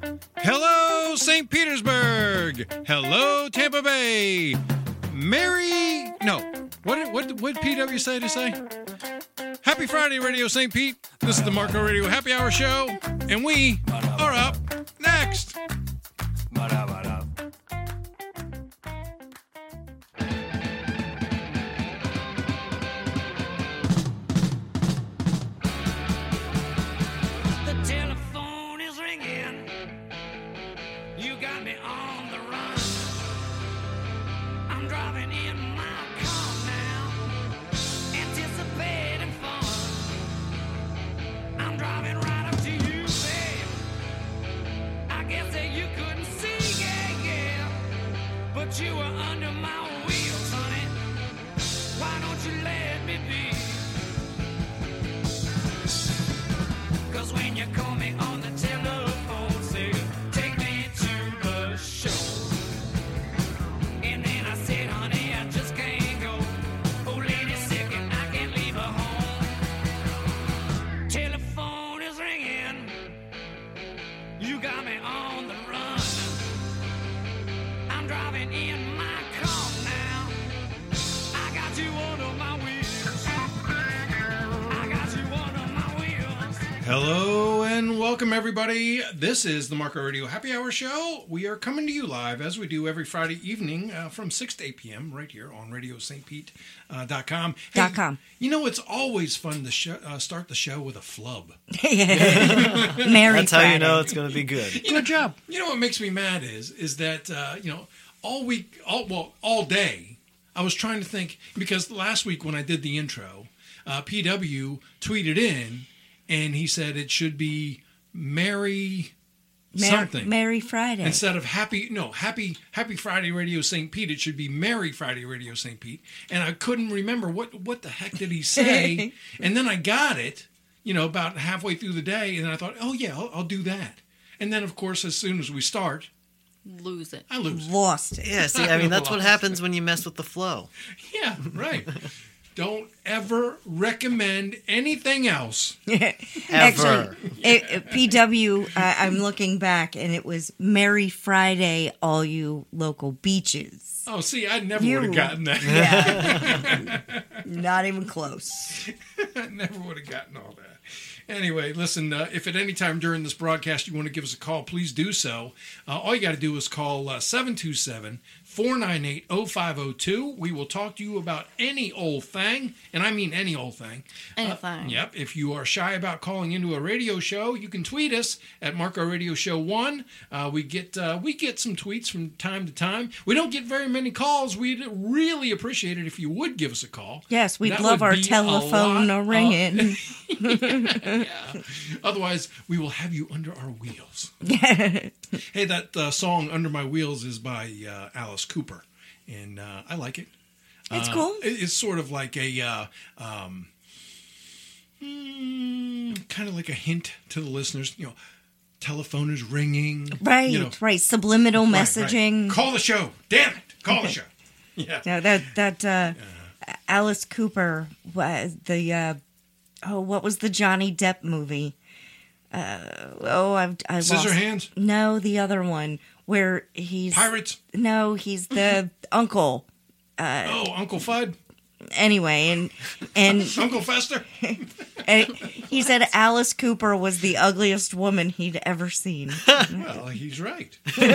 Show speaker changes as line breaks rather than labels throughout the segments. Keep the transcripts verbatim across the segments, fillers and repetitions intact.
Hello, Saint Petersburg. Hello, Tampa Bay. Merry... No. What did, what, did- what did P W say to say? Happy Friday, Radio Saint Pete. This is the Marco Radio Happy Hour Show, and we are up next.
The telephone is ringing. You got me on the run. I'm driving in my car now, anticipating fun. I'm driving right up to you, babe. I guess that you couldn't see, yeah, yeah. But you were under my wheels, honey. Why don't you let me be? 'Cause when you call me on the telephone, say, take me to the show. And then I said, honey, I just can't go. Oh, lady's sick and I can't leave her home. Telephone is ringing. You got me on the run. I'm driving in my car now. I got you under my wheels. I got you under my wheels.
Hello and welcome, everybody. This is the Marco Radio Happy Hour Show. We are coming to you live, as we do every Friday evening, uh, from six to eight p.m. right here on radio st pete dot com. Hey,
Dot com.
You know, it's always fun to sh- uh, start the show with a flub.
Merry
That's how
Friday.
you know it's going to be good.
Good job. You know what makes me mad is is that uh, you know all week, all well, all day, I was trying to think, because last week when I did the intro, uh, P W tweeted in and he said it should be Merry
Mer-
something
Merry Friday.
instead of happy. No, happy Happy Friday Radio Saint Pete. It should be Merry Friday Radio Saint Pete. And I couldn't remember what what the heck did he say. And then I got it, you know, about halfway through the day, and I thought, oh yeah, I'll, I'll do that. And then of course, as soon as we start,
Lose it.
I lose.
Lost it.
Yeah, see, I mean, that's what happens when you mess with the flow.
Yeah, right. Don't ever recommend anything else.
Ever.
Actually, it, it- P W, uh, I'm looking back, and it was Merry Friday, all you local beaches.
Oh, see, I never
You-
would have gotten that.
Yeah. Not even close.
I never would have gotten all that. Anyway, listen, uh, if at any time during this broadcast you want to give us a call, please do so. Uh, all you got to do is call uh, seven two seven, four nine eight, oh five oh two. We will talk to you about any old thing, and I mean any old thing.
Anything.
Uh, yep. If you are shy about calling into a radio show, you can tweet us at Marco Radio Show one. Uh, we get uh, we get some tweets from time to time. We don't get very many calls. We'd really appreciate it if you would give us a call.
Yes, we'd
That
love
would
our
be a
telephone
lot, uh,
ringing.
yeah. Otherwise, we will have you under our wheels. Hey, that uh, song "Under My Wheels" is by uh, Alice Cooper, and uh, I like it.
It's
Uh,
cool.
it- It's sort of like a uh, um, mm, kind of like a hint to the listeners. You know, telephone is ringing.
Right,
You know,
right. Subliminal
right, right.
messaging.
Call the show. Damn it! Call the show. Yeah.
No, that that uh, Alice Cooper was the uh, oh, what was the Johnny Depp movie? Uh, oh, I've I lost.
Scissorhands.
No, the other one where he's
Pirates.
No, he's the uncle.
Oh, Uncle Fudd.
Anyway, and and,
Uncle Fester.
and he said Alice Cooper was the ugliest woman he'd ever seen.
Well, he's right.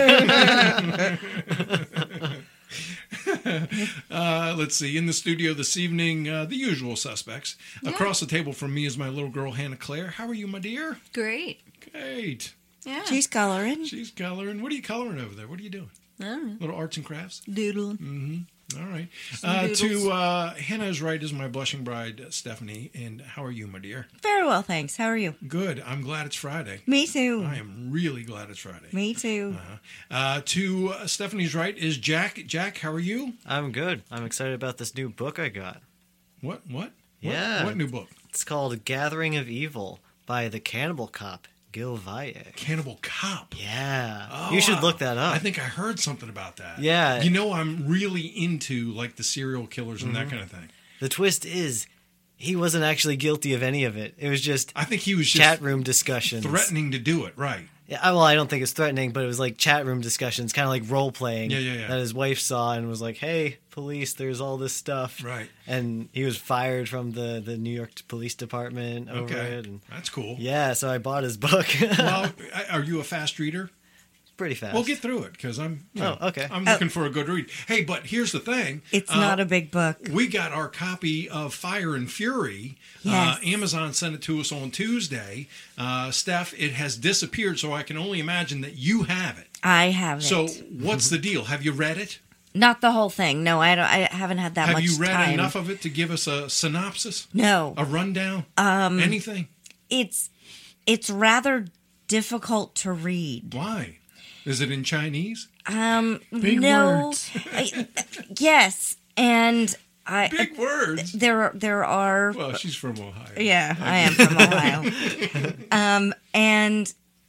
uh, let's see. In the studio this evening, uh, the usual suspects. Across the table from me is my little girl, Hannah Claire. How are you, my dear?
Great.
Great.
Yeah.
She's coloring.
She's coloring. What are you coloring over there? What are you doing?
I don't know.
Little arts and crafts?
Doodling.
All right. Uh, to uh, Hannah's right is my blushing bride, uh, Stephanie. And how are you, my dear?
Very well, thanks. How are you?
Good. I'm glad it's Friday.
Me too.
I am really glad it's Friday.
Me too.
Uh, to uh, Stephanie's right is Jack. Jack, how are you?
I'm good. I'm excited about this new book I got.
What? What?
Yeah.
What, what new book?
It's called Gathering of Evil by the Cannibal Cop, Gil Valle.
Cannibal Cop.
Yeah.
Oh,
you should
I-
look that up.
I think I heard something about that.
Yeah.
You know, I'm really into like the serial killers and that kind of thing.
The twist is he wasn't actually guilty of any of it. It was just
I think he was just
chat room discussions.
threatening to do it. Right.
Yeah, I- well, I don't think it's threatening, but it was like chat room discussions, kind of like role playing.
Yeah, yeah, yeah.
That his wife saw and was like, "Hey, police, there's all this stuff."
Right.
And he was fired from the, the New York Police Department over
Okay.
it. And
That's cool.
yeah, so I bought his book.
Well, I- are you a fast reader?
Pretty fast.
We'll get through it because I'm. you know,
Oh, okay.
I'm looking for a good read. Hey, but here's the thing.
It's
Uh,
not a big book.
We got our copy of Fire and Fury.
Yes.
Uh, Amazon sent it to us on Tuesday. Uh, Steph, it has disappeared, so I can only imagine that you have it.
I have it.
So, what's the deal? Have you read it?
Not the whole thing. No, I don't. I haven't had that
Have
much
you read
time.
enough of it to give us a synopsis,
No,
a rundown, um, anything?
it's it's rather difficult to read.
Why? Is it in Chinese?
Um,
Big
no,
words.
I, yes, and I
Big words.
there are- there are.
Well, she's from Ohio.
Yeah, I am from Ohio. um, and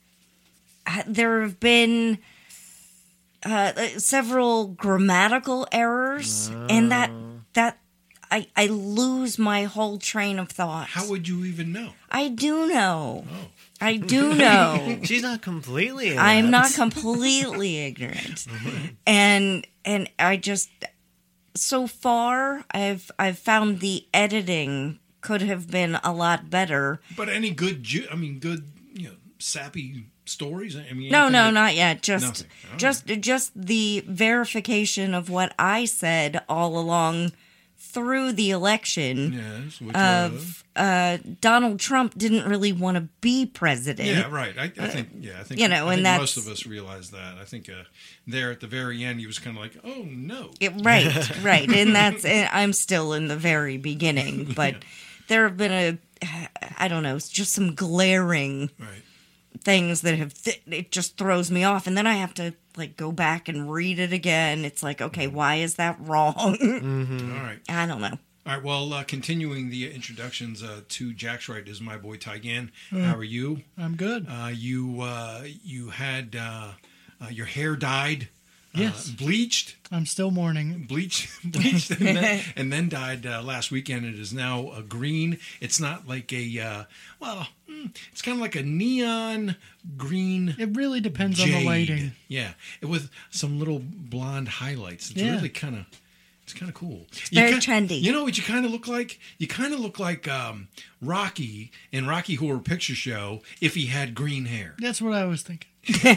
uh, there have been uh, several grammatical errors, and that that I I lose my whole train of thought.
How would you even know?
I do know.
Oh.
I do know.
She's not completely.
I'm
inept.
not completely ignorant, and and I just so far I've I've found the editing could have been a lot better.
But any good, ju- I mean, good, you know, sappy stories? I mean,
No,
anything
no,
that-
not yet. Just
Nothing. All
just just the verification of what I said all along through the election.
Yes, which
Of
was-
uh, Donald Trump didn't really want to be president.
yeah, right. I, I think, yeah, I think,
you know,
I
and
think
that's-
most of us realize that. I think uh, there at the very end, he was kind of like, "Oh no."
It- right, right, and that's and I'm still in the very beginning, but there have been a I don't know, just some glaring
Right.
things that have th- it just throws me off, and then I have to like go back and read it again. It's like, okay, why is that wrong?
All right.
I don't know.
All right. Well, uh, continuing the introductions uh, to Jack's Right is my boy Tygan. How are you?
I'm good.
Uh, you uh, you had uh, uh, your hair dyed, uh,
Yes.
bleached.
I'm still mourning.
bleached, bleached, and then, and then dyed uh, last weekend. It is now a green. It's not like a uh, well, mm, it's kind of like a neon green.
It really depends
jade.
on the lighting.
Yeah, it with some little blonde highlights. It's
Yeah.
really kind of. It's kind of cool. It's
very trendy.
You know what you kind of look like? You kind of look like um, Rocky in Rocky Horror Picture Show if he had green hair.
That's what I was thinking.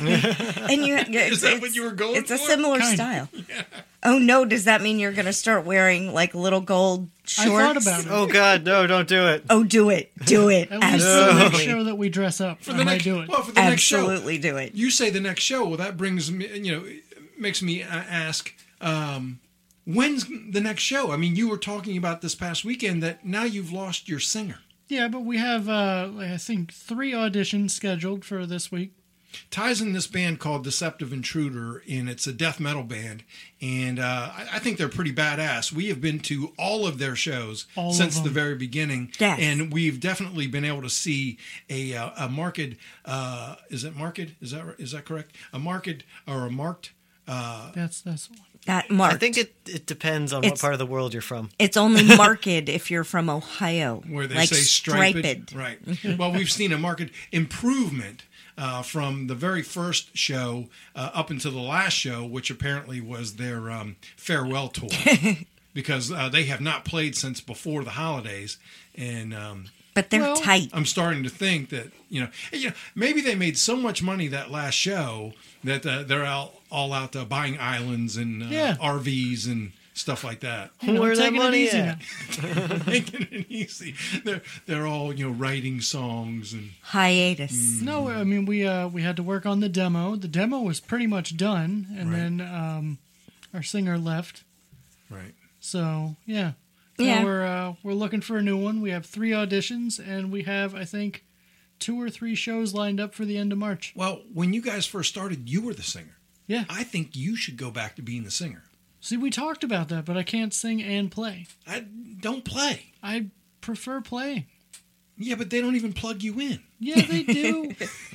And you
Is that what you were going
It's a
for?
similar
Kinda.
style. Oh no, does that mean you're going to start wearing like little gold shorts?
I thought about it.
Oh God, no! Don't do it.
Oh, do it. Do it.
At least for the next
Absolutely.
show that we dress up,
For
I
the
might
next,
do it.
well, for the next show.
Absolutely do it.
You say the next show. Well, that brings me, you know, makes me uh, ask, um, when's the next show? I mean, you were talking about this past weekend that now you've lost your singer.
Yeah, but we have, uh, I think, three auditions scheduled for this week.
Ty's in this band called Deceptive Intruder, and it's a death metal band, and uh, I, I think they're pretty badass. We have been to all of their shows
All of
since the
them.
very beginning,
Yes.
and we've definitely been able to see a uh, a marked. Uh, is it marked? Is that is that correct? A marked or a marked? Uh,
That's that's the one.
That marked.
I think it it depends on what
It's-
part of the world you're from.
It's only marked if you're from Ohio.
where they
like
say striped.
striped.
Right. Well, we've seen a marked improvement uh, from the very first show uh, up until the last show, which apparently was their um, farewell tour, because uh, they have not played since before the holidays, and um,
But they're
Well,
tight.
I'm starting to think that you know, you know, maybe they made so much money that last show that uh, they're all, all out uh, buying islands and uh,
Yeah.
R Vs and stuff like that.
You know,
Where that
taking it
money
easy
at?
now.
Making it easy. They're they're all you know writing songs and
Hiatus.
No, I mean we uh, we had to work on the demo. The demo was pretty much done, and
Right.
then um, our singer left.
right.
So yeah, so
Yeah.
we're uh, we're looking for a new one. We have three auditions, and we have I think two or three shows lined up for the end of March.
Well, when you guys first started, you were the singer.
Yeah.
I think you should go back to being the singer.
See, we talked about that, but I can't sing and play.
I don't play.
I prefer playing.
Yeah, but they don't even plug you in.
Yeah, they do.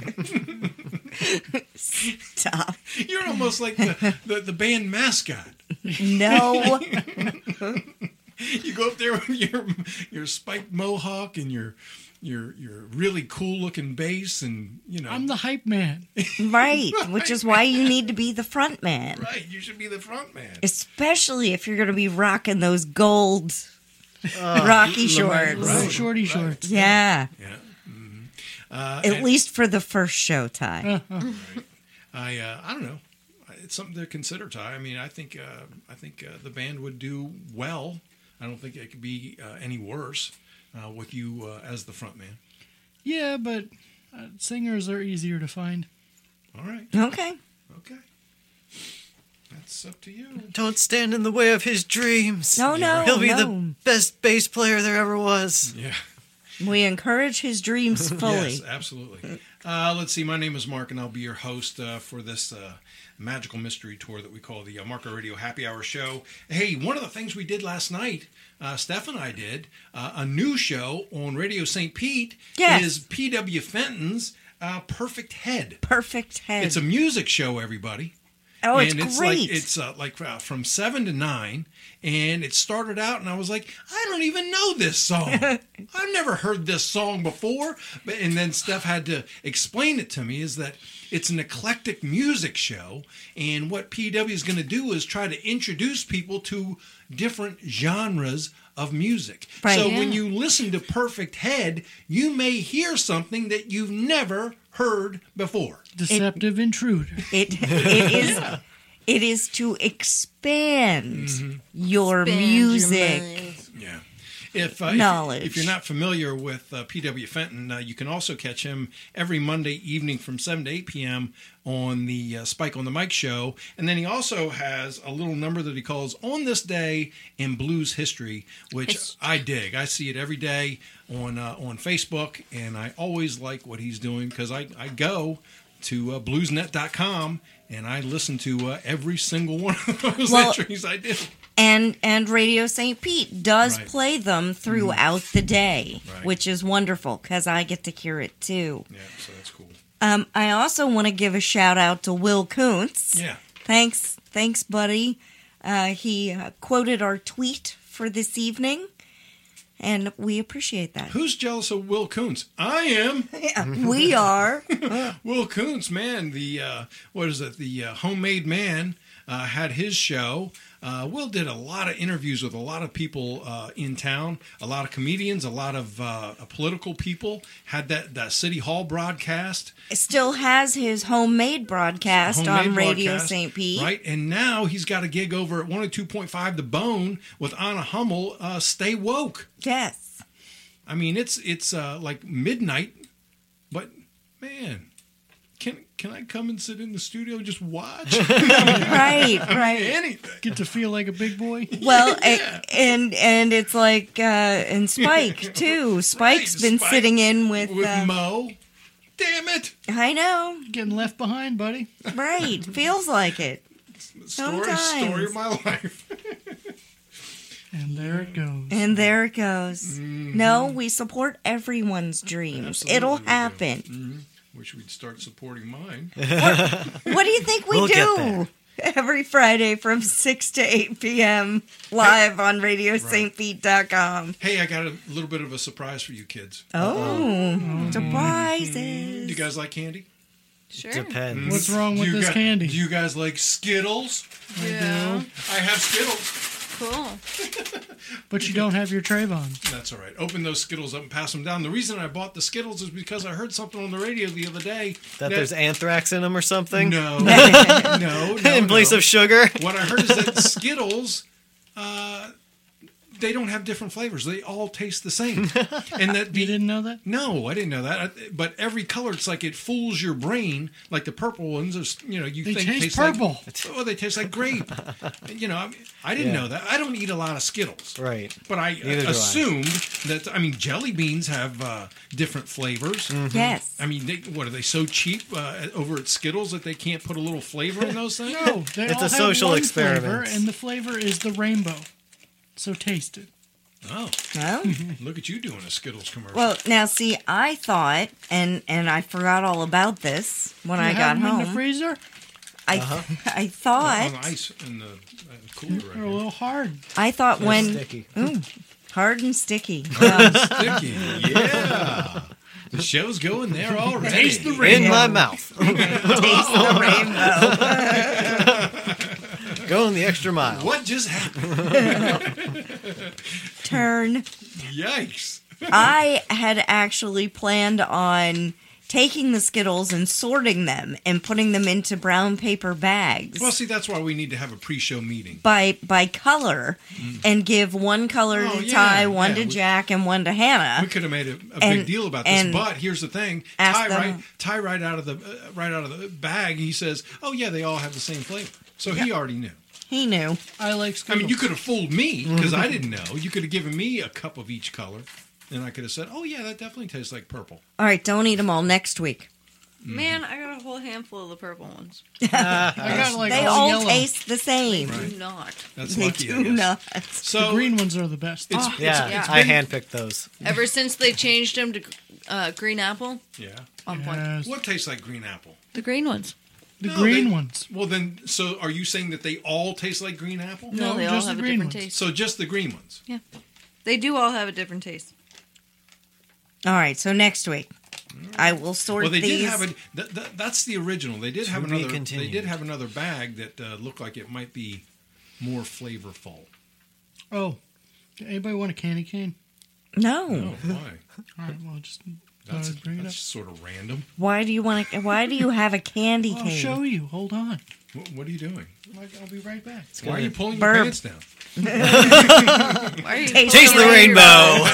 Stop.
You're almost like the, the, the band mascot.
No.
You go up there with your your spiked mohawk and your your your really cool looking bass, and you know,
I'm the hype man.
Right, which is why you need to be the front man.
right. You should be the front man.
Especially if you're going to be rocking those gold Rocky shorts.
Right.
Little shorty shorts.
Yeah,
Yeah. Mm-hmm. Uh,
at
and
least for the first show, Ty.
I uh, I don't know. It's something to consider, Ty. I mean, I think uh, I think uh, the band would do well. I don't think it could be uh, any worse uh, with you uh, as the front man.
Yeah, but uh, singers are easier to find.
All right.
Okay.
Okay. That's up to you.
Don't stand in the way of his dreams.
No, no,
He'll be
no.
the best bass player there ever was.
Yeah.
We encourage his dreams fully.
Yes, absolutely. Uh, let's see. My name is Mark, and I'll be your host uh, for this uh, magical mystery tour that we call the uh, Marco Radio Happy Hour Show. Hey, one of the things we did last night, uh, Steph and I did, uh, a new show on Radio Saint Pete
Yes.
is P W Fenton's uh, Perfect Head.
Perfect head.
It's a music show, everybody.
oh, it's
and it's
great.
like it's uh, like uh, from seven to nine, and it started out, and I was like, I don't even know this song. I've never heard this song before. But and then Steph had to explain it to me. Is that it's an eclectic music show, and what P W is going to do is try to introduce people to different genres of music.
Right.
So
Yeah.
when you listen to Perfect Head, you may hear something that you've never heard before.
Deceptive intruder.
It it is it is to expand
Mm-hmm.
your
Spend your
music.
money.
Yeah. If, uh, if-
Knowledge.
If, you're not familiar with uh, P W Fenton, uh, you can also catch him every Monday evening from seven to eight p.m. on the uh, Spike on the Mic show. And then he also has a little number that he calls On This Day in Blues History, which
Hist-
I dig. I see it every day on uh, on Facebook, and I always like what he's doing because I, I go to uh, bluesnet dot com and I listen to uh, every single one of those
Well-
entries I did.
And and Radio Saint Pete does
Right.
play them throughout the day,
Right.
which is wonderful because I get to hear it too.
Yeah, so that's cool.
Um, I also want to give a shout out to Will Kuntz.
Yeah.
Thanks, thanks, buddy. Uh, he uh, quoted our tweet for this evening, and we appreciate that.
Who's jealous of Will Kuntz? I am.
Yeah, we are.
Will Kuntz, man, the uh, what is it? The uh, Homemade Man uh, had his show. Uh, Will did a lot of interviews with a lot of people uh, in town, a lot of comedians, a lot of uh, political people. Had that, that City Hall broadcast,
Still has his homemade broadcast
homemade
on Radio
broadcast,
Saint Pete.
right? And now he's got a gig over at one oh two point five The Bone with Anna Hummel. Uh, Stay woke.
Yes.
I mean, it's it's uh, like midnight, but man, can can I come and sit in the studio and just watch?
Right, right.
Anything.
Get to feel like a big boy.
Well, a- and and it's like uh, and Spike too. Spike's
Right,
been
Spike
sitting in with.
with
uh,
Mo. Damn it!
I know,
Getting left behind, buddy.
right? Feels like it.
Story,
Sometimes.
story of my life.
And there it goes.
And there it goes. No, we support everyone's dreams.
Absolutely
It'll
we do.
happen.
Wish we'd start supporting mine.
What do you think we
We'll get
do?
there.
Every Friday from six to eight p.m. live on radio saint pete dot com.
Hey, I got a little bit of a surprise for you kids.
Oh,
Do
surprises.
you guys like candy?
Sure.
Depends.
What's wrong
Do
with
you
this
guys-
candy?
Do you guys like Skittles?
Yeah.
I have Skittles.
Cool.
But you don't have your Trayvon.
That's all right. Open those Skittles up and pass them down. The reason I bought the Skittles is because I heard something on the radio the other day.
That there's anthrax in them or something?
No, no, no.
in place
no.
of sugar?
What I heard is that Skittles, uh, they don't have different flavors. They all taste the same. And that
You
the,
didn't know that?
no, I didn't know that. But every color, it's like it fools your brain. Like the purple ones, are, you know, you
They
think
taste
taste
purple.
Like, oh, they taste like grape. You know, I, mean, I didn't
Yeah.
know that. I don't eat a lot of Skittles.
Right.
But I
Neither do I.
assumed that, I mean, jelly beans have uh, different flavors.
Yes.
I mean, they, what are they so cheap uh, over at Skittles that they can't put a little flavor in those things?
No, they
It's
all
a
have
social
one
experiment.
flavor, and the flavor is the rainbow. So taste it.
Oh,
No?
look at you doing a Skittles commercial.
Well, now see, I thought, and and I forgot all about this when
You
I got
have 'em in the
home.
freezer?
I
Uh-huh.
I thought
on the ice in the uh, cooler right
They're a
here.
little hard.
I thought when
Sticky.
Ooh, hard and sticky. Um,
Sticky, yeah. The show's going there already.
Taste the
In my mouth.
taste the rainbow.
Going the extra mile.
What just happened?
Turn.
Yikes.
I had actually planned on taking the Skittles and sorting them and putting them into brown paper bags
Well, see, that's why we need to have a pre-show meeting.
by by color and give one color
Oh,
to
yeah,
Ty, one
yeah,
to
we-
Jack, and one to Hannah.
We could have made a, a
And-
big deal about this,
and
but here's the thing:
ask
Ty
them-
right, Ty right out of the uh, right out of the bag, he says, "Oh yeah, they all have the same flavor." So he already knew.
He knew.
I like
I
Skittles.
mean, you could have fooled me because I didn't know. You could have given me a cup of each color, and I could have said, "Oh yeah, that definitely tastes like purple."
All right, don't eat them all next week.
Man, I got a whole handful of the purple ones.
I got like
They
all,
all
yellow.
taste the same.
Do not.
That's
They
lucky. I
do
guess.
not.
So
The green ones are the best.
It's,
Yeah,
Yeah.
I handpicked those.
Ever since they changed them to uh, green apple,
yeah.
on point.
Yes.
What tastes like green apple?
The green ones.
The
No,
green
they-
ones.
Well, then, so are you saying that they all taste like green apple?
No,
No,
they all
just
have
the
a
green
different
ones.
taste.
So just the green ones.
They do all have a different taste.
All right, so next week I will sort
Well, they
these.
did have a. Th- th- that's the original. They did
To
have
be
another. They
continued.
did have another bag that uh, looked like it might be more flavorful.
Oh, anybody want a candy cane?
No.
Oh, why?
All right, well, just
That's,
uh, bring it up.
that's sort of random.
Why do you want to? Why do you have a candy
I'll
cane?
show you. Hold on.
What, what are you doing?
I'll I'll be right back.
Why are you pulling
Burp.
your pants down?
Why are you
Taste
Taste the rainbow.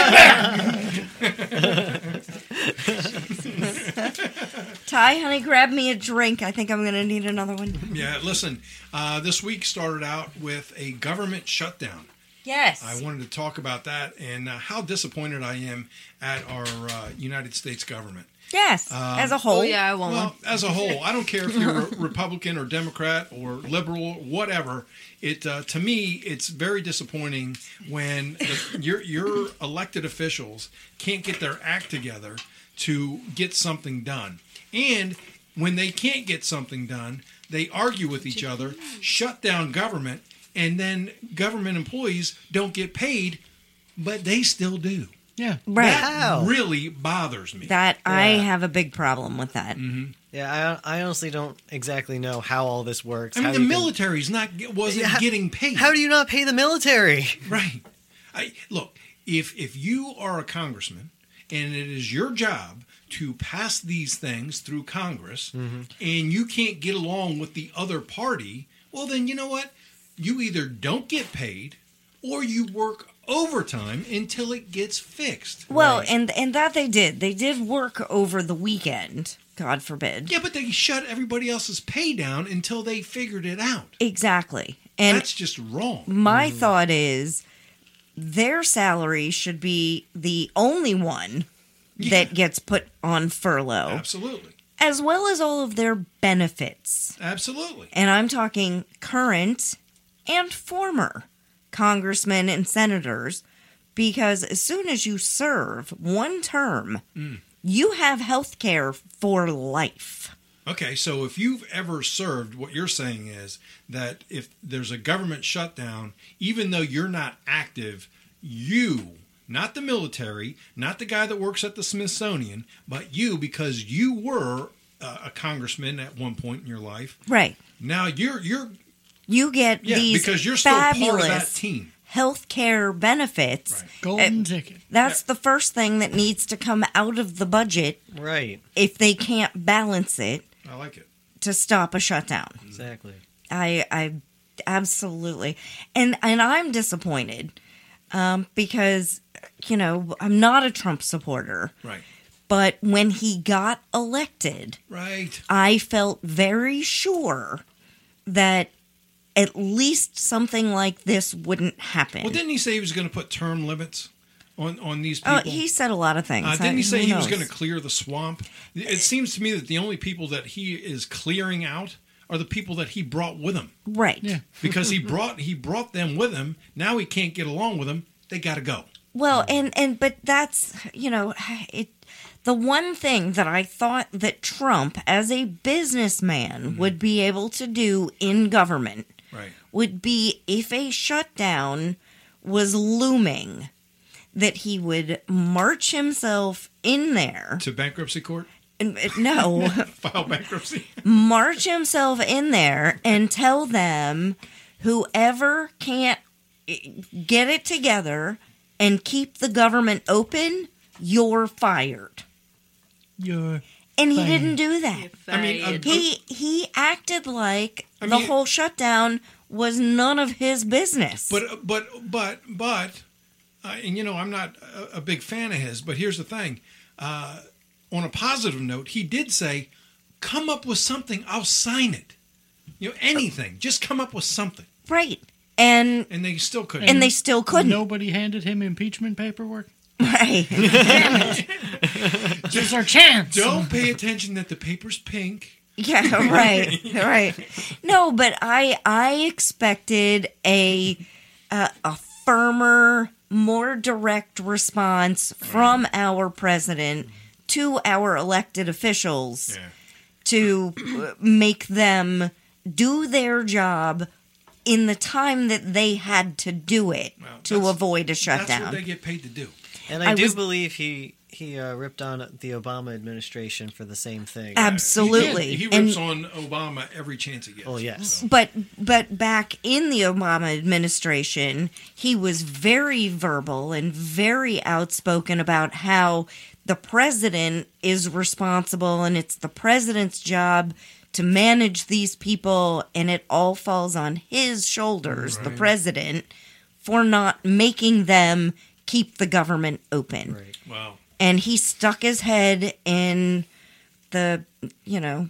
Ty, honey, grab me a drink. I think I'm going to need another one.
Yeah. Listen. Uh, this week started out with a government shutdown.
Yes.
I wanted to talk about that and uh, how disappointed I am at our uh, United States government.
yes. As a whole.
Oh, yeah, I want
Well,
one.
as a whole, I don't care if you're a Republican or Democrat or liberal, whatever. It uh, to me, it's very disappointing when the, your your elected officials can't get their act together to get something done, and when they can't get something done, they argue with each other, shut down government, and then government employees don't get paid, but they still do.
Yeah.
Right.
How?
Really bothers me.
That I
Yeah.
have a big problem with that.
Yeah, I, I honestly don't exactly know how all this works.
I mean,
how
the
you can-
military's not wasn't
Yeah, how-
getting paid.
How do you not pay the military?
Right. I, look, if if you are a congressman and it is your job to pass these things through Congress and you can't get along with the other party, well, then you know what? You either don't get paid or you work overtime until it gets fixed.
Well,
Right.
and and that they did. They did work over the weekend. God forbid.
Yeah, but they shut everybody else's pay down until they figured it out.
Exactly. And
That's just wrong.
my thought is their salary should be the only one that gets put on furlough,
Absolutely.
as well as all of their benefits.
Absolutely.
And I'm talking current and former congressmen and senators, because as soon as you serve one term, you have health care for life.
Okay, so if you've ever served, what you're saying is that if there's a government shutdown, even though you're not active, you, not the military, not the guy that works at the Smithsonian, but you, because you were uh, a congressman at one point in your life,
Right.
now you're you're
You get
yeah
these
because you're still part of that
fabulous
team.
health care benefits.
Right.
Golden ticket.
That's the first thing that needs to come out of the budget
Right,
if they can't balance it
I like it.
to stop a shutdown.
exactly.
I I absolutely. And and I'm disappointed um, because you know, I'm not a Trump supporter,
Right,
but when he got elected,
right.
I felt very sure that at least something like this wouldn't happen.
Well, didn't he say he was going to put term limits on on these people?
Oh, he said a lot of things.
Uh, didn't
I-
he say
who
he was
knows?
going to clear the swamp? It seems to me that the only people that he is clearing out are the people that he brought with him,
Right.
Yeah.
because he brought he brought them with him. Now he can't get along with them. They got to go.
Well, and and but that's, you know, it The one thing that I thought that Trump, as a businessman, would be able to do in government
Right.
would be if a shutdown was looming, that he would march himself in there.
To bankruptcy court?
and- No,
File bankruptcy?
march himself in there and tell them whoever can't get it together and keep the government open, you're fired.
You're
And he
Fired.
didn't do that.
I mean, a-
He he acted like
I
the
mean-
whole shutdown was none of his business.
But but but but, uh, and you know, I'm not a, a big fan of his. But here's the thing: uh, on a positive note, he did say, "Come up with something. I'll sign it. You know, anything. Just come up with something."
right. And
And they still couldn't.
and they still couldn't.
Nobody handed him impeachment paperwork.
Right.
Here's our chance.
Don't pay attention that the paper's pink.
Yeah, right. Right. No, but I I expected a a, a firmer, more direct response from our president to our elected officials
Yeah.
to uh, make them do their job in the time that they had to do it
Well,
to
that's-
avoid a
That's
shutdown.
what they get paid to do.
And I,
I
do
was-
believe he he uh, ripped on the Obama administration for the same thing.
Absolutely.
He, he
And-
rips on Obama every chance he gets.
Oh, yes.
So,
But but back in the Obama administration, he was very verbal and very outspoken about how the president is responsible and it's the president's job to manage these people and it all falls on his shoulders, the
Right.
president, for not making them keep the government open.
Right.
wow.
And he stuck his head in the, you know,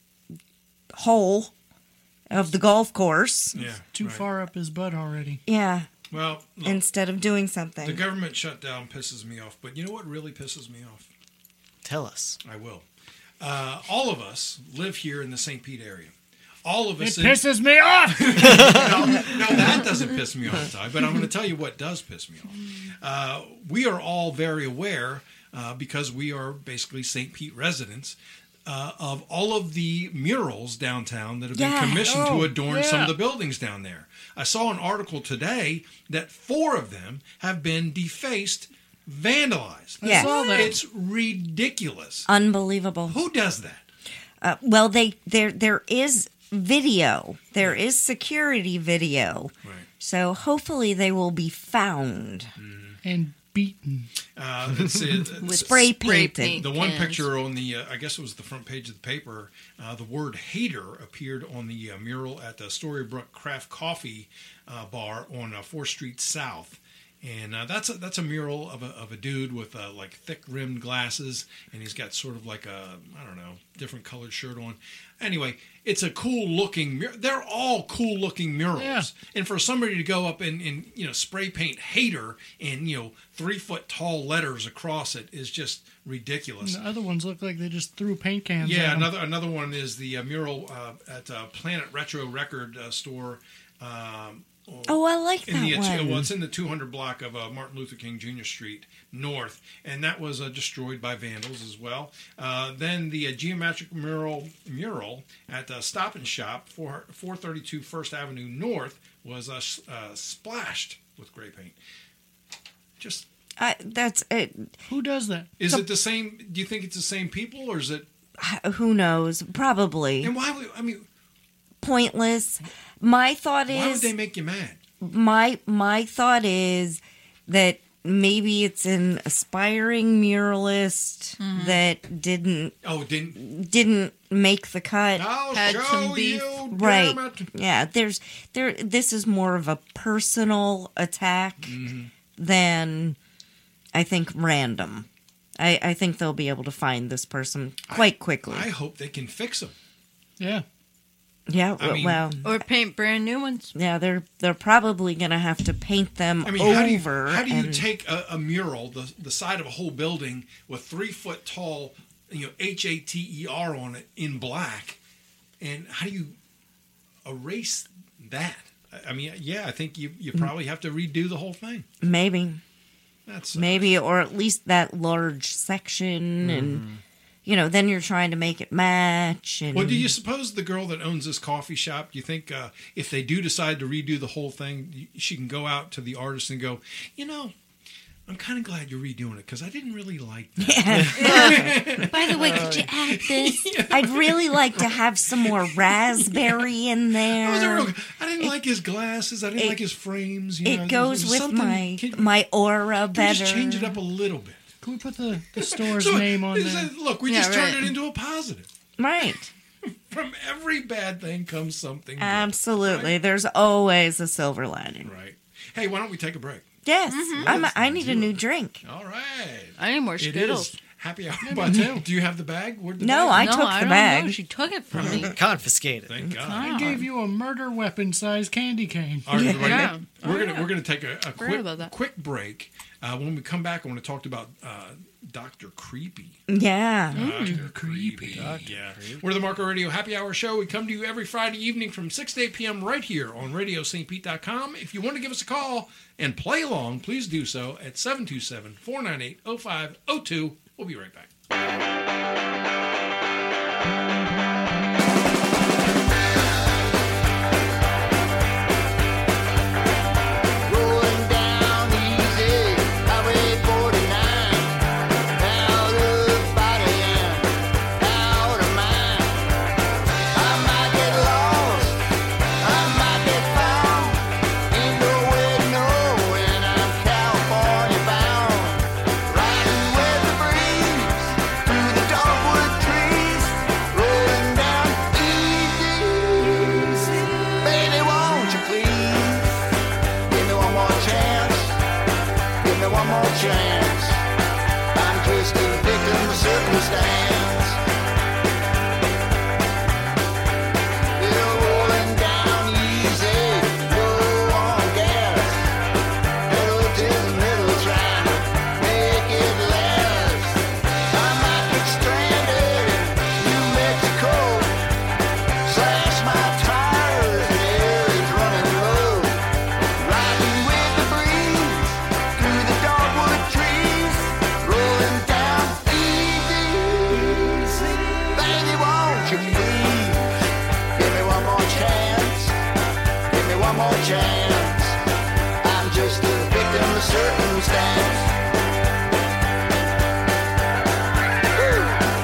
hole of the golf course.
Yeah.
Too
right.
far up his butt already.
Yeah,
Well, look,
instead of doing
the
something.
government shutdown pisses me off. But you know what really pisses me off?
Tell us.
I will. Uh, all of us live here in the Saint Pete area. All of
It
us. in-
pisses me off.
no, no, that doesn't piss me off, Ty. But I'm going to tell you what does piss me off. Uh, we are all very aware, uh, because we are basically Saint Pete residents, uh, of all of the murals downtown that have been
Yeah.
commissioned
Oh,
to adorn some
yeah.
of the buildings down there. I saw an article today that four of them have been defaced, vandalized.
Yeah.
saw that.
It's ridiculous.
Unbelievable.
Who does that?
Uh, well, they there there is video. There is security video.
Right.
So hopefully they will be found.
And beaten.
Uh, it's, it's,
With spray
Spray
painted.
paint.
The one
cans.
picture on the, uh, I guess it was the front page of the paper, uh, the word hater appeared on the uh, mural at the Storybrooke Craft Coffee uh, Bar on uh, fourth Street South. And uh, that's a, that's a mural of a, of a dude with uh, like thick rimmed glasses, and he's got sort of like a, I don't know, different colored shirt on. Anyway, it's a cool looking mural. They're all cool looking murals.
Yeah.
And for somebody to go up and, and you know spray paint hater and you know three foot tall letters across it is just ridiculous.
And the other ones look like they just threw paint cans.
Yeah,
at 'em.
another another one is the uh, mural uh, at uh, Planet Retro Record uh, Store. Um,
Oh, I like
in the
that
uh,
one.
well, it's in the two hundred block of uh, Martin Luther King Junior Street North, and that was uh, destroyed by vandals as well. Uh, then the uh, geometric mural mural at uh, Stop and Shop, four thirty-two First Avenue North, was uh, s- uh, splashed with gray paint. Just
I, that's it.
Who does that?
is it the same? Do you think it's the same people, or is it?
Who knows? Probably
And why would I mean?
pointless. My thought
Why would
is
they make you mad?
my my thought is that maybe it's an aspiring muralist that didn't
Oh, didn't
didn't make the cut.
I'll
Had
show
some beef.
you,
Right.
damn it.
Yeah, there's there this is more of a personal attack
Mm-hmm.
than I think random. I, I think they'll be able to find this person quite quickly.
I hope they can fix them.
Yeah.
yeah,
I mean-
well,
Or paint brand new ones.
yeah, they're they're probably gonna have to paint them
I mean,
over.
how do you, how do you
and-
take a, a mural, the, the side of a whole building with three foot tall, you know, H A T E R on it in black, and how do you erase that? I- I mean, yeah, I think you, you probably have to redo the whole thing.
maybe?
That's
maybe, or at least that large section,
Mm-hmm.
and you know, then you're trying to make it match. And
Well, do you suppose the girl that owns this coffee shop, do you think uh, if they do decide to redo the whole thing, she can go out to the artist and go, you know, I'm kind of glad you're redoing it because I didn't really like that.
By the way, could you add this? I'd really like to have some more raspberry in
That was a
there.
real, I didn't like his glasses. I didn't
it-
like his frames. You know,
It goes
was
with
something-
my
can,
my aura
can we
better.
just change it up a little bit.
Can we put the, the store's
So,
name on
it's
there?
a- look, we
Yeah,
just turned
right.
it into a positive.
Right.
From every bad thing comes something good.
Absolutely. There's always a silver lining.
Right. Hey, why don't we take a break?
Yes.
Mm-hmm.
I'm,
Let's
I need
do
a new
it.
drink.
All right.
I need more
It
Skittles.
is happy hour. But do you have the bag? Where'd the
No,
bag
I
no,
took
I
the
don't
bag.
know. She took it from me.
Confiscated.
Thank God.
I gave you a murder weapon sized candy cane.
All right, everybody,
Yeah.
we're
Oh,
gonna
yeah.
we're gonna take a, a quick
about that.
quick break. Uh, when we come back, I want to talk about uh, Doctor Creepy.
Yeah.
Doctor Creepy. Yeah. We're the Marco Radio Happy Hour Show. We come to you every Friday evening from six to eight p.m. right here on radio st pete dot com. If you want to give us a call and play along, please do so at seven two seven, four nine eight, oh five oh two. We'll be right back.
Rolling down easy, Highway forty-nine, out of body and out of mind. I might get lost, I might get found, ain't no way to know when I'm California bound. Riding with the breeze through the dogwood trees, rolling down easy. Baby, won't you please? Give me one more chance. Give me one more chance. I'm just a victim of circumstance. Still rolling down easy, low on gas. Pedal to the middle, trying to make it last. I might get stranded in New Mexico. Slash my tires, the air is running low. Riding with the breeze through the dogwood trees, rolling down easy. Baby, won't you please give me one more chance? Give me one more chance. I'm just a victim of circumstance. Woo!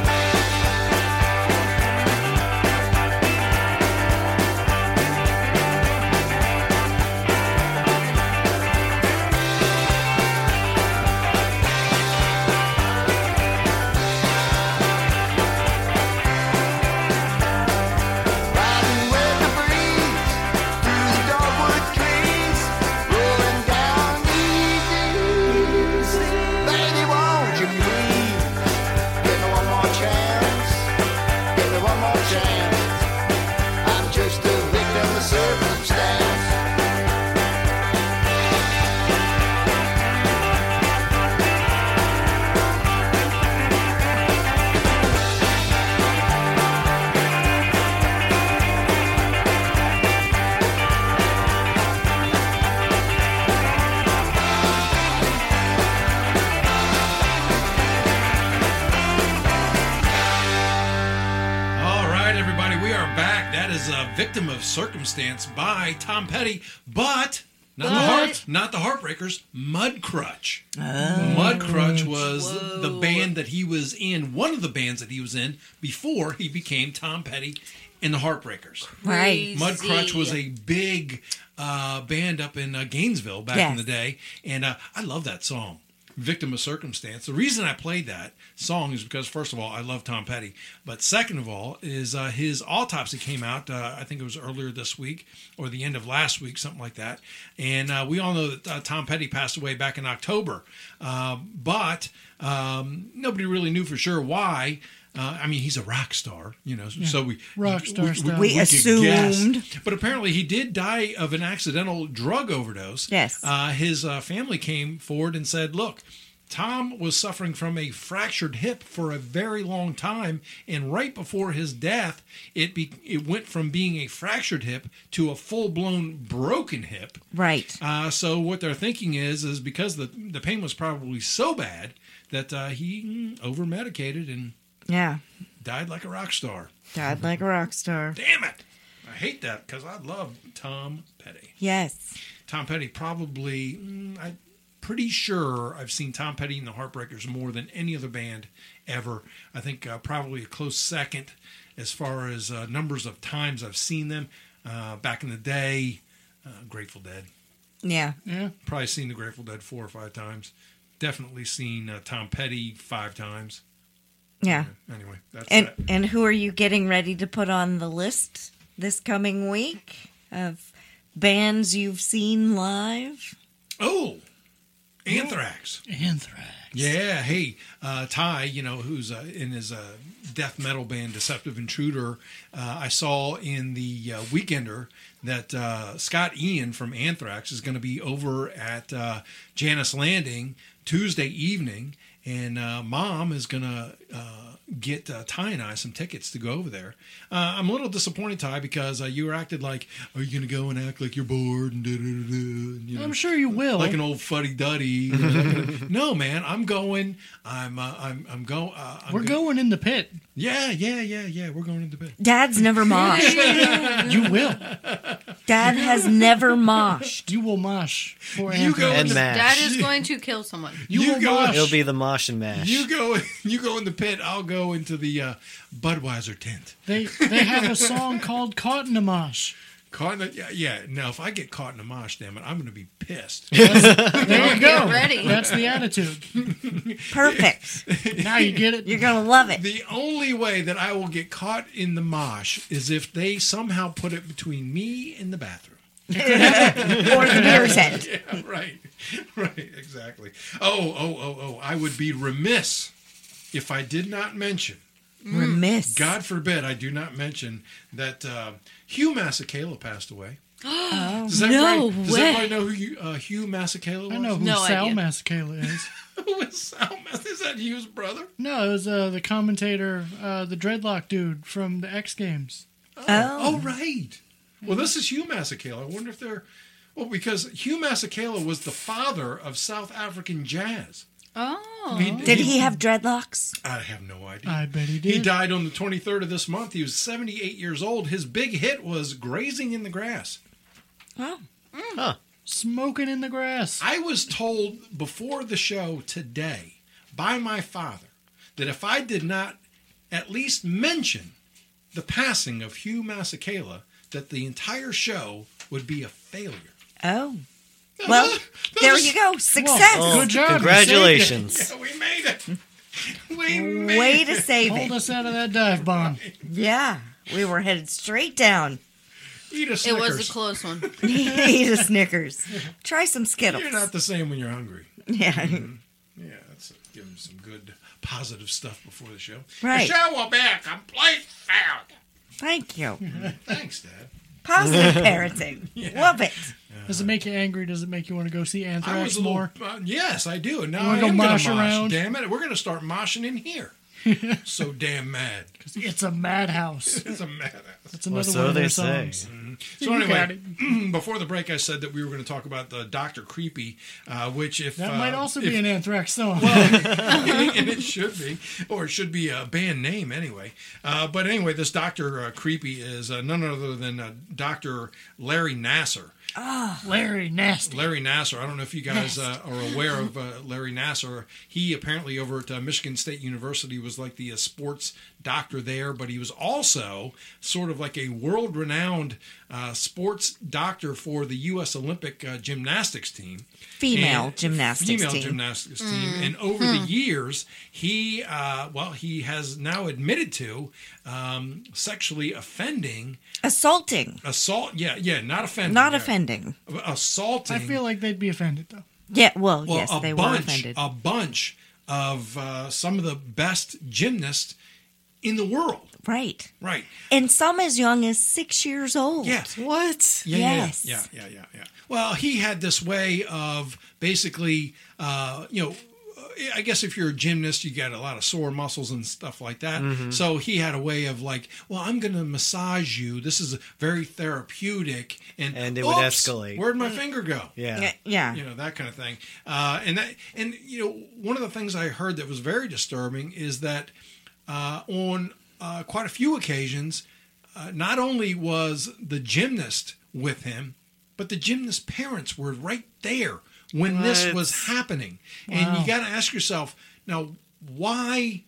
Riding with the breeze through the dogwood trees, rolling down easy. Baby, won't you please give me one more chance? Give me one more chance. I'm just a victim of circumstance.
All right, everybody, we are back. That is a Victim of Circumstance by Tom Petty, but not the heart, not the Heartbreakers, Mudcrutch. Mudcrutch was the band that he was in, one of the bands that he was in before he became Tom Petty and the Heartbreakers.
Right.
Mudcrutch was a big uh, band up in uh, Gainesville back in
Yes.
the day, and uh, I love that song, Victim of Circumstance. The reason I played that song is because, first of all, I love Tom Petty, but second of all, is uh, his autopsy came out, uh, I think it was earlier this week, or the end of last week, something like that, and uh, we all know that uh, Tom Petty passed away back in October, uh, but um, nobody really knew for sure why. Uh, I mean, he's a rock star, you know, so we
Rock star stuff.
We
could
assumed.
guess. But apparently he did die of an accidental drug overdose.
Yes.
Uh, his uh, family came forward and said, look, Tom was suffering from a fractured hip for a very long time, and right before his death, it be, it went from being a fractured hip to a full-blown broken hip.
Right.
Uh, so what they're thinking is, is because the the pain was probably so bad that uh, he over-medicated and
Yeah.
died like a rock star.
Died like a rock star.
Damn it! I hate that because I love Tom Petty.
Yes.
Tom Petty probably, mm, I'm pretty sure I've seen Tom Petty and the Heartbreakers more than any other band ever. I think uh, probably a close second as far as uh, numbers of times I've seen them. Uh, back in the day, uh, Grateful Dead.
Yeah.
Yeah.
Probably seen the Grateful Dead four or five times. Definitely seen uh, Tom Petty five times.
Yeah.
Anyway, that's
And
that.
and who are you getting ready to put on the list this coming week of bands you've seen live?
Oh, Anthrax.
Anthrax.
Yeah, hey, uh, Ty, you know, who's uh, in his uh, death metal band Deceptive Intruder, uh, I saw in the uh, Weekender that uh, Scott Ian from Anthrax is going to be over at uh, Janus Landing Tuesday evening, and uh, Mom is going to uh, get uh, Ty and I some tickets to go over there. Uh, I'm a little disappointed, Ty, because uh, you acted like, are you going to go and act like you're bored and da-da-da-da, and, you know,
I'm sure you will.
like an old fuddy-duddy. You know, that kind of- no, man, I'm going. I'm. Uh, I'm. I'm going. Uh, I'm
We're
go-
going in the pit.
Yeah, yeah, yeah, yeah. We're going into bed.
Dad's never moshed.
You will.
Dad has never moshed.
You will mosh for
You go
Anthrax.
And
in the,
mash.
Dad is going to kill someone.
You,
You
will
go-
mosh.
It'll be the mosh and mash.
You go. You go in the pit. I'll go into the uh, Budweiser tent.
They they have a song called "Caught in a Mosh."
Caught in a, yeah, yeah. Now, if I get caught in a mosh, damn it, I'm going to be pissed.
There you go.
Get ready.
That's the attitude.
Perfect.
Now you get it.
You're going to love it.
The only way that I will get caught in the mosh is if they somehow put it between me and the bathroom.
Or the beer tent.
Yeah, right, right, exactly. Oh, oh, oh, oh! I would be remiss if I did not mention.
Remiss.
God forbid I do not mention that uh, Hugh Masekela passed away.
Oh,
Does
no
everybody, does
way.
everybody know who you, uh, Hugh Masekela was?
I know who
No
Sal
idea.
Masekela is.
Who is Sal Mas- Is that Hugh's brother?
No, it was uh, the commentator, uh, the dreadlock dude from the X Games.
Oh.
Oh, right. Well, this is Hugh Masekela. I wonder if they're... Well, because Hugh Masekela was the father of South African jazz.
Oh.
He-
Did he have dreadlocks?
I have no idea.
I bet he did.
He died on the twenty-third of this month. He was seventy-eight years old. His big hit was Grazing in the Grass.
Oh.
Smoking in the grass.
I was told before the show today by my father that if I did not at least mention the passing of Hugh Masekela, that the entire show would be a failure.
Oh. Well, there you go. Success.
Whoa. Good job.
Congratulations.
Yeah, we made it. We made
Way
it.
to save
Hold
it.
us out of that dive bomb.
Yeah. We were headed straight down.
Eat a
It
Snickers.
was a close one.
Eat a Snickers. Try some Skittles.
You're not the same when you're hungry.
Yeah.
Yeah, that's give him some good positive stuff before the show.
Right.
The show will be a complete failure.
Thank you.
Thanks, Dad.
Positive parenting. Love it.
Does it make you angry? Does it make you want to go see
I was
Anthrax
a little,
more?
uh, yes, I do. And now
You
I
wanna go
am going
mosh
to mosh.
around?
Damn it, we're going to start moshing in here. So damn mad.
It's a madhouse.
It's a mad.
That's another
Well, so
one of
they
their
say.
songs.
So
You got
anyway,
it.
before the break, I said that we were going to talk about the Doctor Creepy, uh, which if
That
uh,
might also
if-
be an Anthrax song.
and it should be, or it should be a band name anyway. Uh, but anyway, this Doctor uh, Creepy is uh, none other than uh, Doctor Larry Nasser.
Larry Nasty.
Larry Nasser. I don't know if you guys uh, are aware of uh, Larry Nasser. He apparently over at uh, Michigan State University was like the uh, sports doctor there, but he was also sort of like a world-renowned uh, sports doctor for the U S Olympic uh, gymnastics team.
Female
And-
gymnastics
female
team.
gymnastics team. And over the years, he, uh, well, he has now admitted to um, sexually offending,
Assaulting.
assault. Yeah, yeah, not offending.
Not
yeah.
offending.
Assaulting.
I feel like they'd be offended, though.
Yeah, well,
Well,
yes,
a
they
bunch,
were offended.
a bunch of uh, some of the best gymnasts in the world.
Right.
Right.
And some as young as six years old.
Yeah.
What?
Yeah,
Yes.
yeah, yeah, yeah, yeah, yeah. Well, he had this way of basically, uh, you know, I guess if you're a gymnast, you got a lot of sore muscles and stuff like that. So he had a way of like, well, I'm going to massage you. This is very therapeutic, and
And it would
oops,
escalate.
Where'd my finger go?
Yeah.
Yeah, yeah.
You know, that kind of thing. Uh, and that, and you know, one of the things I heard that was very disturbing is that uh, on uh, quite a few occasions, uh, not only was the gymnast with him, but the gymnast parents were right there when this
What?
was happening. And you got to ask yourself, now, why,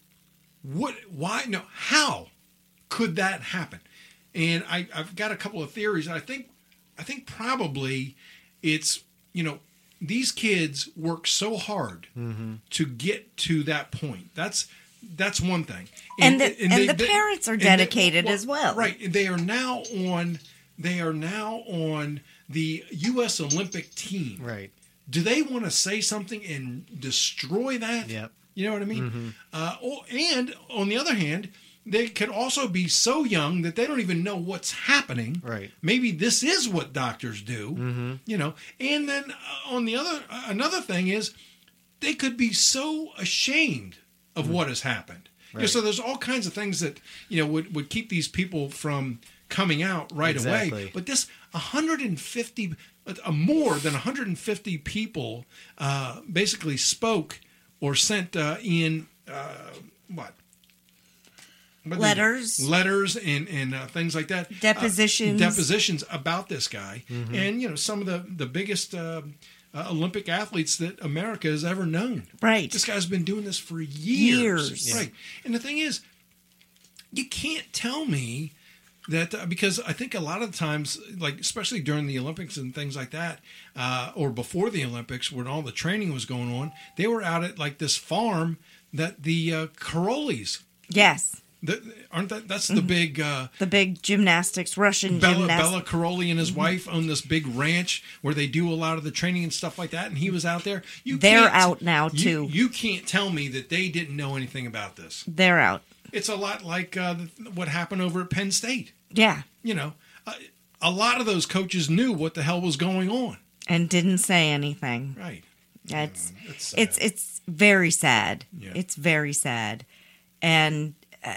what, why, no, how could that happen? And I, I've got a couple of theories. I think, I think probably it's, you know, these kids work so hard to get to that point. That's, that's one thing.
And the- and
they-
the
they-
parents are
and they-
dedicated as well.
Right. They are now on, they are now on the U S Olympic team.
Right.
Do they want to say something and destroy that?
Yep.
You know what I mean? Uh, oh, and on the other hand, they could also be so young that they don't even know what's happening.
Right.
Maybe this is what doctors do. You know. And then uh, on the other, uh, another thing is, they could be so ashamed of what has happened. You know,
Right.
so there's all kinds of things that you know would, would keep these people from coming out right away.
Exactly.
But this one hundred fifty, uh, more than one hundred fifty people uh, basically spoke or sent uh, in uh, what? What they-
Letters.
letters, and and uh, things like that.
Depositions.
Uh, depositions about this guy, and you know some of the the biggest uh, uh, Olympic athletes that America has ever known.
Right.
This guy's been doing this for years.
Years.
Right. And the thing is, you can't tell me that uh, because I think a lot of the times, like especially during the Olympics and things like that, uh, or before the Olympics, when all the training was going on, they were out at like this farm that the uh, Karolis.
Yes.
The, aren't that that's the big uh,
The big gymnastics, Russian
Bella,
gymnastics.
Bella Karolyi and his wife own this big ranch where they do a lot of the training and stuff like that, and he was out there. You
They're
can't-
out now,
you-
too.
You can't tell me that they didn't know anything about this.
They're out.
It's a lot like uh, the- what happened over at Penn State.
Yeah.
You know, uh, a lot of those coaches knew what the hell was going on.
And didn't say anything.
Right.
It's
It's sad.
it's it's very sad.
Yeah.
It's very sad, and uh,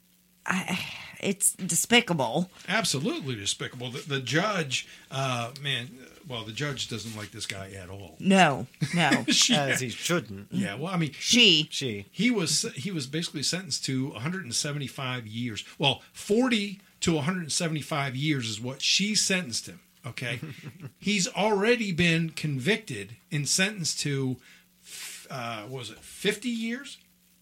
I, it's despicable.
Absolutely despicable. The, the judge, uh, man, well, the judge doesn't like this guy at all.
No, no.
She-
As he shouldn't.
yeah, well, I mean,
She.
She.
He was he was basically sentenced to one hundred seventy-five years. Well, forty to one hundred seventy-five years is what she sentenced him. Okay, he's already been convicted and sentenced to uh, what was it fifty years?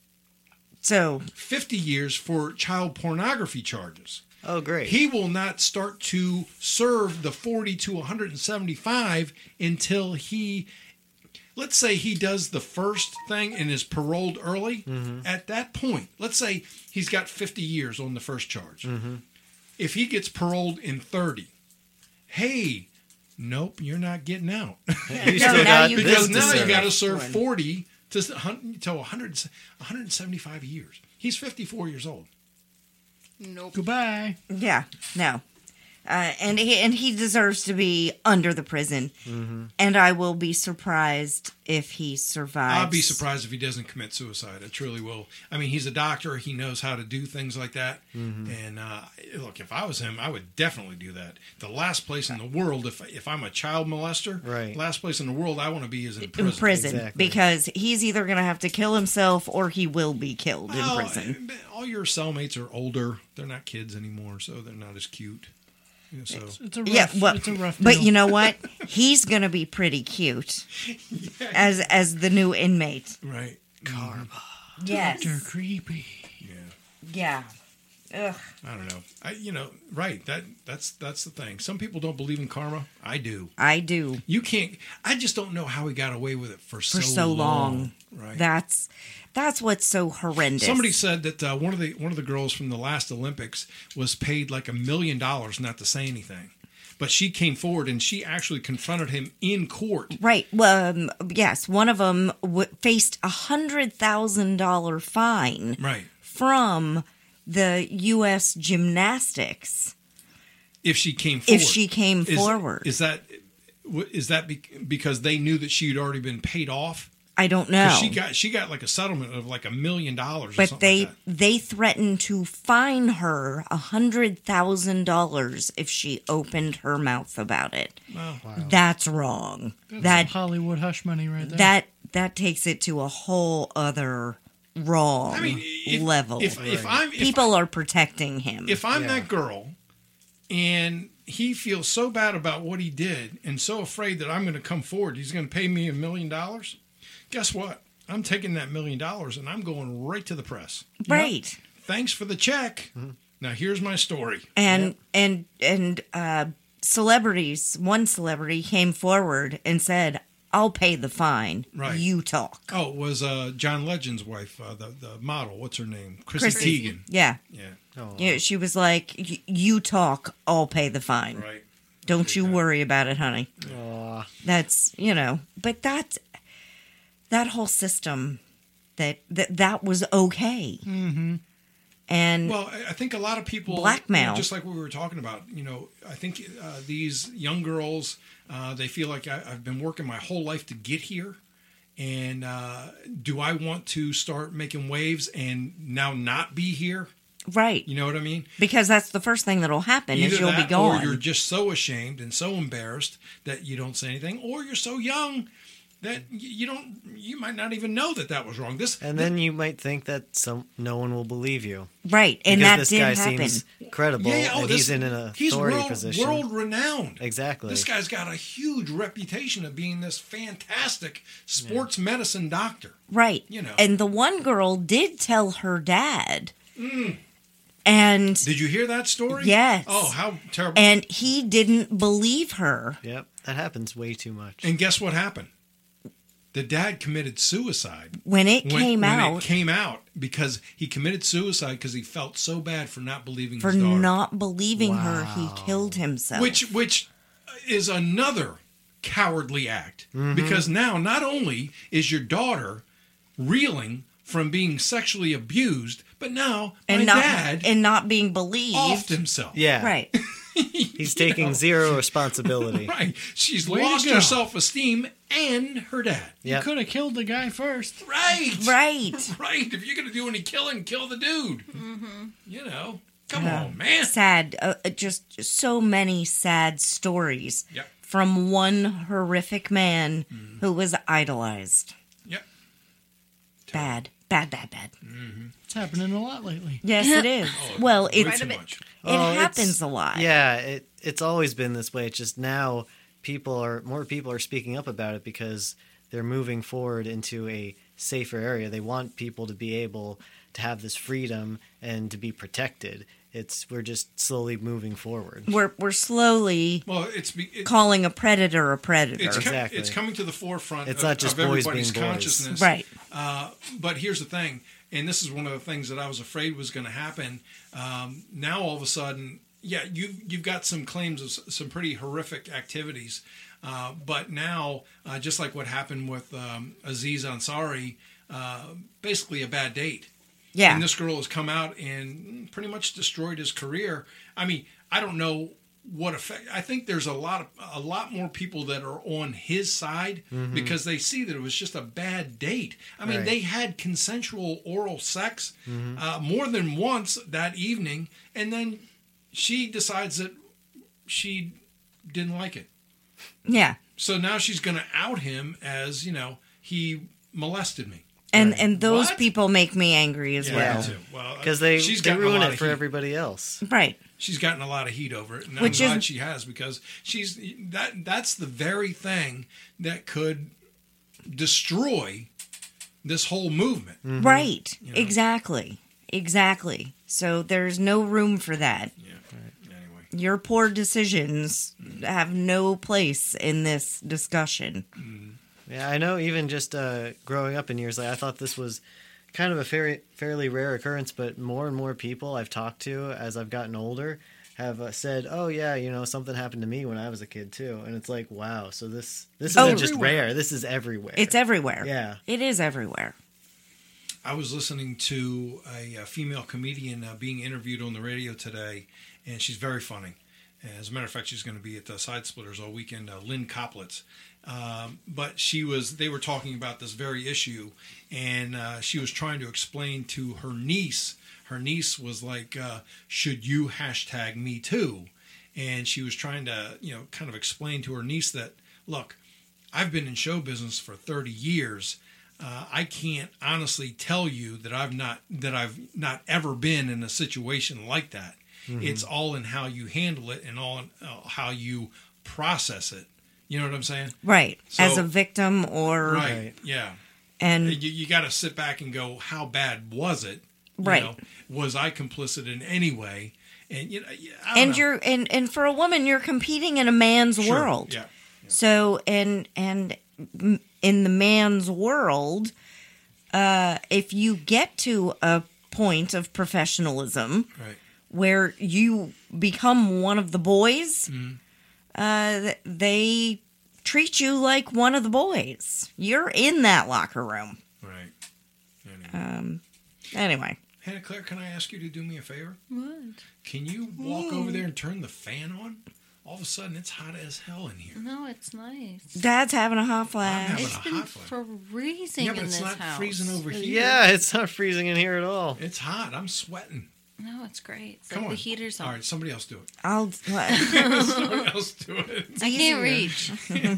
So
fifty years for child pornography charges.
Oh, great.
He will not start to serve the forty to one hundred seventy-five until he, let's say he does the first thing and is paroled early. At that point, let's say he's got fifty years on the first charge. If he gets paroled in thirty, hey, nope, you're not getting out.
You
No,
still
now
got
you
this
because
to
now you
serve.
got to serve
One.
forty to, to one hundred, one hundred seventy-five years. He's fifty-four years old.
Nope.
Goodbye.
yeah, no. Uh, and he and he deserves to be under the prison, and I will be surprised if he survives.
I'll be surprised if he doesn't commit suicide. I truly will. I mean, he's a doctor. He knows how to do things like that. And uh, look, if I was him, I would definitely do that. The last place in the world, if if I'm a child molester,
Right.
last place in the world I want to be is in
in
prison.
prison
Exactly.
because he's either going to have to kill himself or he will be killed
Well,
in prison.
all your cellmates are older. They're not kids anymore, so they're not as cute. You know, so
It's a rough,
Yeah, well,
it's a rough
but
deal.
you know what? He's going to be pretty cute as as the new inmate.
right.
Yes.
They're creepy.
Yeah.
Yeah. Ugh.
I don't know. I you know right. That that's that's the thing. Some people don't believe in karma. I do.
I do.
You can't. I just don't know how he got away with it for,
For
so,
so long.
Right.
That's that's what's so horrendous.
Somebody said that uh, one of the one of the girls from the last Olympics was paid like a million dollars not to say anything, but she came forward and she actually confronted him in court.
Right. Well, um, yes, one of them w- faced a hundred thousand dollar fine
Right.
from the U S gymnastics.
If she came forward.
If she came
Is-
forward.
Is that is that be- because they knew that she had already been paid off?
I don't know.
'Cause She got she got like a settlement of like a million dollars. or
but
something
they
like
they threatened to fine her a hundred thousand dollars if she opened her mouth about it.
that. Well,
That's wrong.
That's
that
some Hollywood hush money right there.
that that takes it to a whole other wrong
I mean, if,
level.
If, if I'm if,
People are protecting him.
if I'm
Yeah.
that girl, and he feels so bad about what he did, and so afraid that I'm going to come forward, he's going to pay me a million dollars. Guess what? I'm taking that million dollars and I'm going right to the press.
right.
Thanks for the check.
Mm-hmm.
Now here's my story.
And and and uh, celebrities. One celebrity came forward and said, "I'll pay the fine.
Right.
You talk."
Oh, it was uh, John Legend's wife, uh, the the model. What's her name? Chrissy,
Chrissy.
Teigen.
Yeah.
Yeah,
Oh,
Yeah, she was like, "Y- "You talk. I'll pay the fine.
right.
Don't you worry about it, honey."
aw.
That's you know. But that that whole system that that that was okay. Mm-hmm. And
Well, I I think a lot of people
Blackmail.
you know, just like what we were talking about. You know, I think uh, these young girls, uh, they feel like I, I've been working my whole life to get here, and uh, do I want to start making waves and now not be here?
right.
You know what I mean?
Because that's the first thing that'll happen is
Either
you'll
that,
be
or
gone.
you're just so ashamed and so embarrassed that you don't say anything, or you're so young that y- you don't, you might not even know that that was wrong. This
And then you might think that some no one will believe you.
Right. And
because
that
this
did
guy
happen.
seems credible
yeah, yeah, oh,
and
this-
he's in an
he's
authority
world,
position.
world renowned.
Exactly.
This guy's got a huge reputation of being this fantastic sports medicine doctor.
Right.
You know.
And the one girl did tell her dad. And
Did you hear that story?
Yes.
Oh, how terrible!
and he didn't believe her.
Yep, that happens way too much.
And guess what happened? The dad committed suicide
When it
when,
came
when
out
it came out because he committed suicide because he felt so bad for not believing
for
his daughter.
not believing her, he killed himself.
which which is another cowardly act because now not only is your daughter reeling from being sexually abused, but now
and
my
not
dad
and not being believed.
offed himself.
Yeah,
Right.
he's taking zero responsibility.
Right. She's
Way to
lost
go.
her self-esteem and her dad.
You
Yep.
could have killed the guy first.
Right.
Right.
Right. If you're going to do any killing, kill the dude.
Mm-hmm.
You know. Come
Yeah.
on, man.
Sad. Uh, uh, just so many sad stories
Yep.
from one horrific man
Mm-hmm.
who was idolized.
Yep.
Bad. Bad, bad, bad.
It's happening a lot lately.
Yes, it is. well,
Way
it's,
too
it
much.
Oh, it's-
happens a lot.
Yeah, it, it's always been this way. It's just now people are more people are speaking up about it because they're moving forward into a safer area. They want people to be able to have this freedom and to be protected. It's we're just slowly moving forward.
We're we're slowly
Well, it's be- it,
calling a predator a predator.
it's, com-
Exactly.
it's coming to the forefront
It's
of,
not just
of
boys
everybody's
being boys.
consciousness.
Right.
Uh, but here's the thing, and this is one of the things that I was afraid was going to happen. Um, now all of a sudden, yeah, you you've got some claims of s- some pretty horrific activities, uh, but now uh, just like what happened with um, Aziz Ansari, uh, basically a bad date.
Yeah.
And this girl has come out and pretty much destroyed his career. I mean, I don't know what effect. I think there's a lot of a lot more people that are on his side because they see that it was just a bad date. I mean,
Right.
they had consensual oral sex uh, more than once that evening, and then she decides that she didn't like it.
yeah.
So now she's going to out him as, you know, he molested me.
And and those
What?
people make me angry as
Yeah,
well.
me too. Well,
Because they,
she's
they
gotten a
ruin
lot
it
of
for
heat.
everybody else.
Right.
She's gotten a lot of heat over it, and
Which
I'm
is-
glad she has because she's that. That's the very thing that could destroy this whole movement.
Right.
know?
Exactly. Exactly. So there's no room for that.
Yeah. Anyway,
Your poor decisions have no place in this discussion.
Yeah, I know. Even just uh, growing up in years, like I thought this was kind of a fairly fairly rare occurrence, but more and more people I've talked to as I've gotten older have uh, said, "Oh yeah, you know, something happened to me when I was a kid too." And it's like, wow, so this this
Oh,
isn't just
everywhere.
rare. This is everywhere.
It's everywhere.
Yeah.
It is everywhere.
I was listening to a, a female comedian uh, being interviewed on the radio today, and she's very funny. As a matter of fact, she's going to be at the Side Splitters all weekend. Uh, Lynn Coplitz. Um, but she was. They were talking about this very issue, and uh, she was trying to explain to her niece. Her niece was like, uh, "Should you hashtag me too?" And she was trying to, you know, kind of explain to her niece that, look, I've been in show business for thirty years. Uh, I can't honestly tell you that I've not that I've not ever been in a situation like that. Mm-hmm. It's all in how you handle it and all in uh, how you process it. You know what I'm saying?
Right.
So-
As a victim or
Right.
Right.
Yeah.
and
You, you got to sit back and go, how bad was it? You
Right.
know, was I complicit in any way? And you know, I don't
and
know.
you're and and for a woman you're competing in a man's
Sure.
world.
Yeah.
So and and m- in the man's world, uh, if you get to a point of professionalism
Right.
where you become one of the boys,
Mm-hmm.
uh, th- they treat you like one of the boys. You're in that locker room.
Right. Anyway.
Um, anyway,
Hannah Claire, can I ask you to do me a favor?
What?
Can you walk over there and turn the fan on? All of a sudden, it's hot as hell in here.
No, it's nice.
Dad's having a hot
I'm
flash.
having
It's
a
been
hot flash.
freezing
Yeah, but
in
it's
this
not
house.
freezing over here.
Yeah, it's not freezing in here at all.
It's hot. I'm sweating.
No, it's great. It's
Come
like
on.
the heater's on.
All right, somebody else do it.
I'll. What?
Somebody else do it.
I can't reach.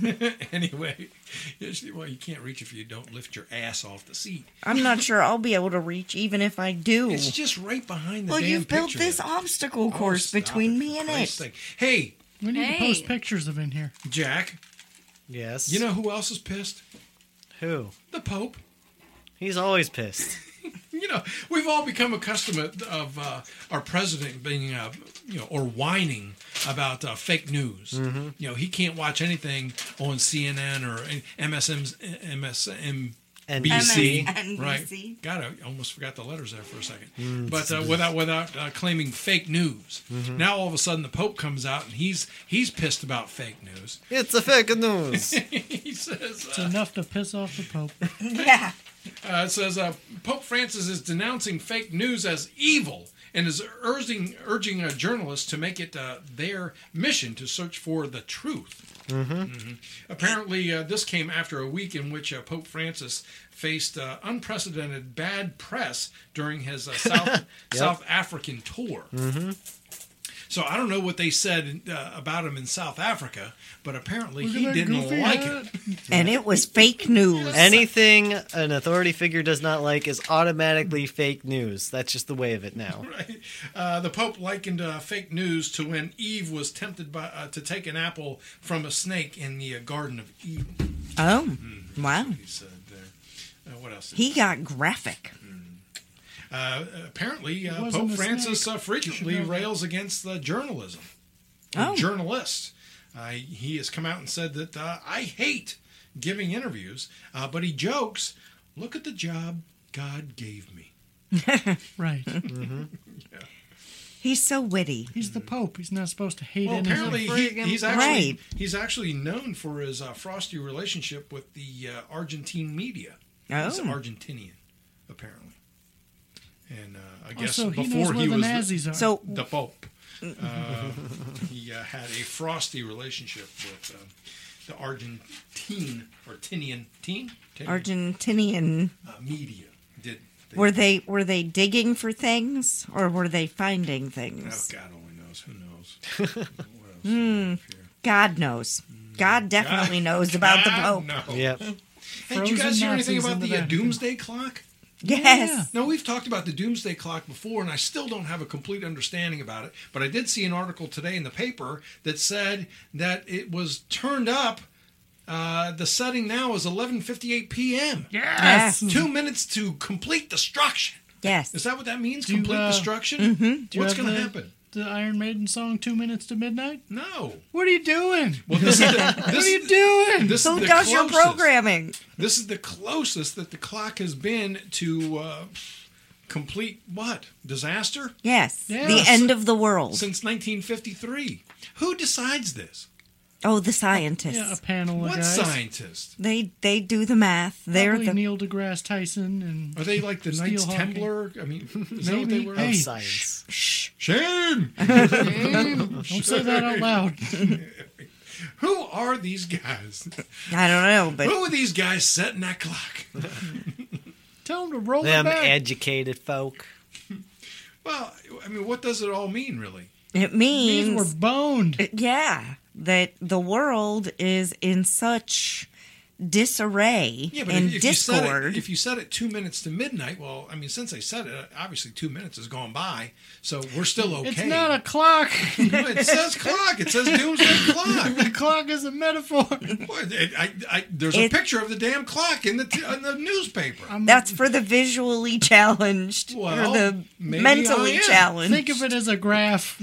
Anyway, yes, well, you can't reach if you don't lift your ass off the seat.
I'm not sure I'll be able to reach, even if I do.
It's just right behind the
Well,
damn
you've built
picture
this
there.
obstacle
Oh,
course
stop
between
it,
me
for
and
Christ's
it.
sake. Hey,
We need
Hey.
to post pictures of in here.
Jack,
Yes.
you know who else is pissed?
who?
The Pope.
He's always pissed.
You know, we've all become accustomed of uh, our president being, uh, you know, or whining about uh, fake news.
Mm-hmm.
You know, he can't watch anything on C N N or M S M's M S M.
And
B C,
M S N B C.
right? God, I almost forgot the letters there for a second. But uh, without without uh, claiming fake news, now all of a sudden the Pope comes out and he's he's pissed about fake news.
It's a fake news.
He says,
It's
uh,
enough to piss off the Pope.
Yeah.
uh, it says uh, Pope Francis is denouncing fake news as evil and is urging urging uh, journalists to make it uh, their mission to search for the truth. Mhm. Apparently, uh, this came after a week in which uh, Pope Francis faced uh, unprecedented bad press during his uh, South South African tour. So I don't know what they said uh, about him in South Africa, but apparently
Look
he
at that
didn't
goofy
like
hat.
it.
And it was fake news.
Anything an authority figure does not like is automatically fake news. That's just the way of it now.
Right. Uh, the Pope likened uh, fake news to when Eve was tempted by uh, to take an apple from a snake in the uh, Garden of Eden.
Oh, wow.
He said there. Uh, what else?
He got graphic.
Uh, apparently, uh,
wasn't
Pope
a
Francis
snake.
uh, frequently
You should know that.
rails against uh, journalism, or
Oh.
journalists. Uh, he has come out and said that uh, I hate giving interviews, uh, but he jokes, "Look at the job God gave me."
Right.
He's so witty.
He's the Pope. He's not supposed to hate
Well,
anything.
apparently he,
friggin'
he's actually
Right.
he's actually known for his uh, frosty relationship with the uh, Argentine media. He's
Oh.
Argentinian, apparently, and uh, I guess
Also, he knows
before
where
he
the
was
Nazis are.
So,
the, the Pope, uh, he uh, had a frosty relationship with uh, the Argentine or Tinian teen
Argentinian,
uh, media. Did they,
were they were they digging for things or were they finding
oh,
things?
God only knows. Who knows? What else do we
Hmm.
have here?
God knows. God definitely knows about the
God,
Pope.
No.
Yep.
Hey, did you guys
Frozen
hear anything
Nazis
about
in the
the uh,
Vatican.
doomsday clock?
Yes.
No, we've talked about the doomsday clock before, and I still don't have a complete understanding about it. But I did see an article today in the paper that said that it was turned up. Uh, the setting now is eleven fifty-eight p.m.
yes.
Two minutes to complete destruction.
Yes.
Is that what that means?
Do you,
complete
uh,
destruction?
Mm-hmm.
Do you
What's
have
going to
the-
happen?
The Iron Maiden song, Two Minutes to Midnight?
No.
What are you doing?
Well, this is the,
What
this,
are you doing?
this
Who
is the
does your
closest.
programming?
This is the closest that the clock has been to uh, complete what? Disaster?
Yes.
Yes.
The end of the world.
Since nineteen fifty-three. Who decides this?
Oh, the scientists.
Yeah, a panel of
What
guys.
scientist?
They they do the math. They're
Probably
the
Neil deGrasse Tyson and
Are they like the
Steel
Knights
Hawking.
Templar? I mean, is that what they
Maybe.
were?
Hey.
Of science.
Shame!
don't say that out loud.
Who are these guys?
I don't know, but
Who are these guys setting that clock?
Tell them to roll
Them
it back.
educated folk.
Well, I mean, what does it all mean, really?
it
These
means
were boned.
yeah, that the world is in such disarray
Yeah, but
and
if, if you set
discord.
it, if you set it two minutes to midnight, well, I mean, since they said it, obviously two minutes has gone by, so we're still okay.
It's not a clock.
It says clock. It says doomsday clock.
The clock is a metaphor.
What? It- I, I, there's
It-
a picture of the damn clock in the t- in the newspaper.
I'm-
That's for the visually challenged
Well,
or the
maybe
mentally
I am.
challenged.
Think of it as a graph.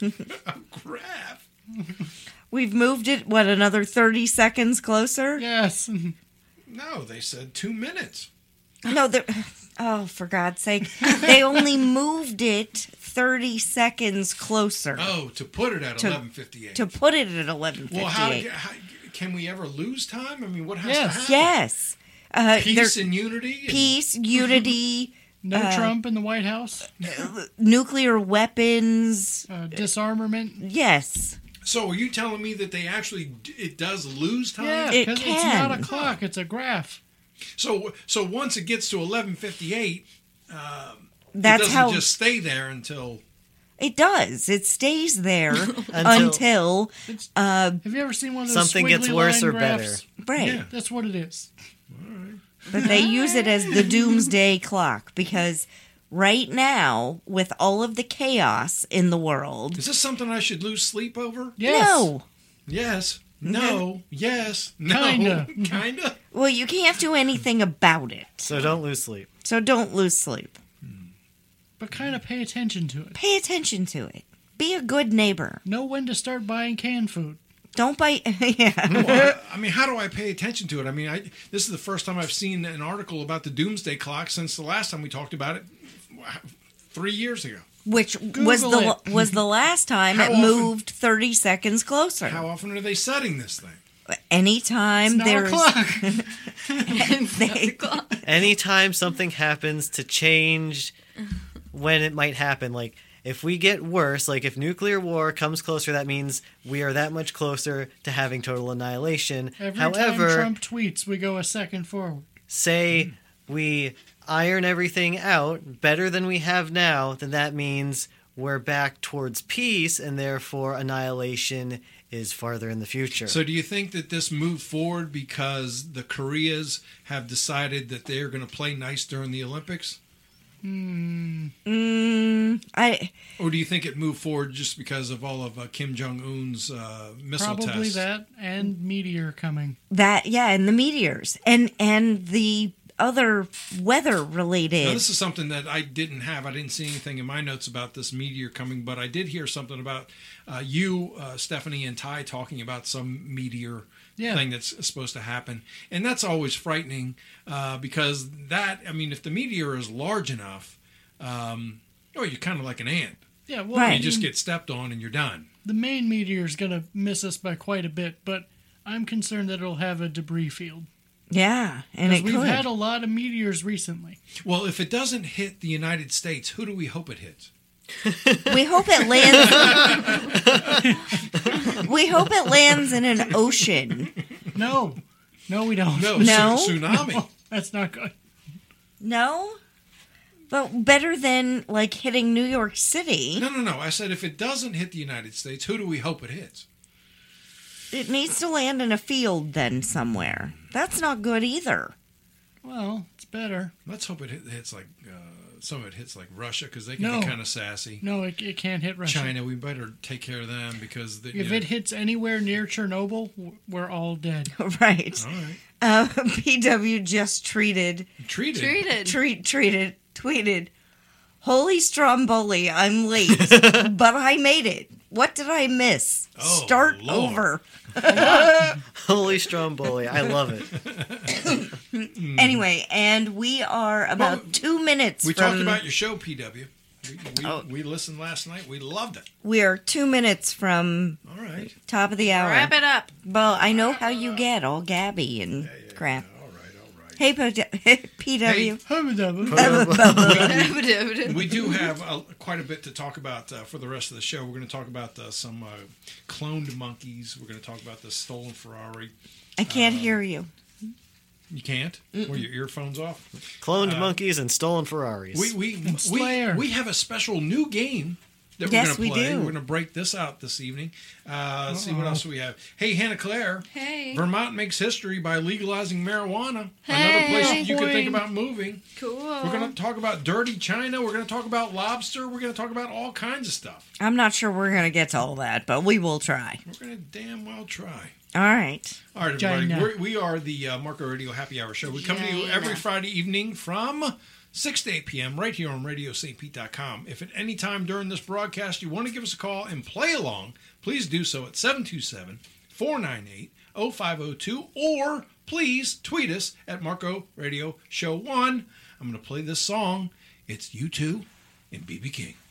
Graph.
We've moved it, what, another thirty seconds closer?
Yes.
No, they said two minutes.
No, they're. Oh, for God's sake. They only moved it thirty seconds closer
Oh, to put it at
To-
eleven fifty-eight.
to put it at eleven
well, how,
fifty-eight.
how can we ever lose time? I mean, what has
Yes.
to happen?
Yes. Uh,
Peace
there's
and unity. and-
peace, unity,
No
Uh,
Trump in the White House.
nuclear weapons.
Uh, disarmament.
Yes.
So, are you telling me that they actually d- it does lose time?
Yeah,
It
because it's not a
can.
clock. It's a graph.
So, so once it gets to eleven fifty-eight, it
That's
doesn't
how
just stay there until.
it does. It stays there
Until-
until,
Have you ever seen one of those
Something gets
squiggly
worse
line
or better.
graphs?
right.
Yeah.
That's what it is.
But they use it as the doomsday clock because right now, with all of the chaos in the world,
Is this something I should lose sleep over?
Yes.
no.
Yes. No. Yes. No.
Kinda.
Kinda.
Well, you can't do anything about it.
So don't lose sleep.
So don't lose sleep.
But kind of pay attention to it.
Pay attention to it. Be a good neighbor.
Know when to start buying canned food.
Don't buy. Yeah.
Well, I, I mean, how do I pay attention to it? I mean, I, this is the first time I've seen an article about the doomsday clock since the last time we talked about it, three years ago.
Which was
Google
the was the last time
How
it
often-
moved thirty seconds closer.
How often are they setting this thing?
Anytime
It's not a
there's
clock.
they,
Anytime something happens to change when it might happen, like if we get worse, like if nuclear war comes closer, that means we are that much closer to having total annihilation.
Every
However,
time Trump tweets, we go a second forward.
say we iron everything out better than we have now, then that means we're back towards peace, and therefore annihilation is farther in the future.
So, do you think that this moved forward because the Koreas have decided that they're going to play nice during the Olympics?
mm, I
Or do you think it moved forward just because of all of uh, Kim Jong Un's uh, missile
Probably
tests?
that and meteor coming.
that yeah, and the meteors and and the other weather
Now,
related.
this is something that I didn't have. I didn't see anything in my notes about this meteor coming, but I did hear something about uh, you, uh, Stephanie, and Ty talking about some meteor
Yeah.
thing that's supposed to happen. And that's always frightening uh, because that, I mean, if the meteor is large enough, um, oh, you're kind of like an ant.
Yeah, well,
Right.
You just get stepped on and you're done.
the main meteor is going to miss us by quite a bit, but I'm concerned that it'll have a debris field.
Yeah, and
Because
it
we've
could.
had a lot of meteors recently.
Well, if it doesn't hit the United States, who do we hope it hits?
We hope it lands. We hope it lands in an ocean.
No, no, we don't.
No,
No?
tsu- tsunami.
That's not good.
No, but better than like hitting New York City.
No, no, no. I said if it doesn't hit the United States, who do we hope it hits?
It needs to land in a field then somewhere. That's not good either.
Well, it's better.
Let's hope it hit, hits like uh, some of it hits like Russia because they can
No.
be kind of sassy.
No, it, it can't hit Russia.
China, we better take care of them because they,
If
you
it hits anywhere near Chernobyl, w- we're all dead.
Right.
know, all right,
Uh, P W just treated,
treated.
Treated.
treat, treated, tweeted, "Holy Stromboli, I'm late, but I made it. What did I miss?
Oh,
Start
Lord.
Mm.
over."
Holy Stromboli, I love it.
Anyway, and we are about
Well,
two minutes
We
from.
talked about your show, P W. We, we,
Oh.
we listened last night. We loved it.
we are two minutes from
All right. right.
Top of the hour.
Wrap it up.
Well, I know how you get all Gabby and crap.
All right, all right.
Hey, P W.
Hubba dubba.
We do have uh, quite a bit to talk about uh, for the rest of the show. We're going to talk about uh, some uh, cloned monkeys. We're going to talk about the stolen Ferrari.
I can't
Uh,
hear you.
You can't? Were your earphones off?
Cloned monkeys and stolen Ferraris.
We we we,
Slayer.
we have a special new game that
Yes,
we're going
we
to play.
do.
We're going to break this out this evening. Uh, let's see what else we have. Hey, Hannah Claire.
Hey.
Vermont makes history by legalizing marijuana. Another
Hey.
place you could think
Boing.
about moving.
Cool.
We're going to talk about dirty China. We're going to talk about lobster. We're going to talk about all kinds of stuff.
I'm not sure we're going to get to all that, but we will try.
We're going to damn well try.
All right.
All right, everybody.
China.
We're, we are the uh, Marco Radio Happy Hour Show. We come to you every
China.
Friday evening from six to eight p.m. right here on radio st pete dot com. If at any time during this broadcast you want to give us a call and play along, please do so at seven two seven, four nine eight, oh five oh two or please tweet us at Marco Radio Show one. I'm going to play this song. It's U two and B B King.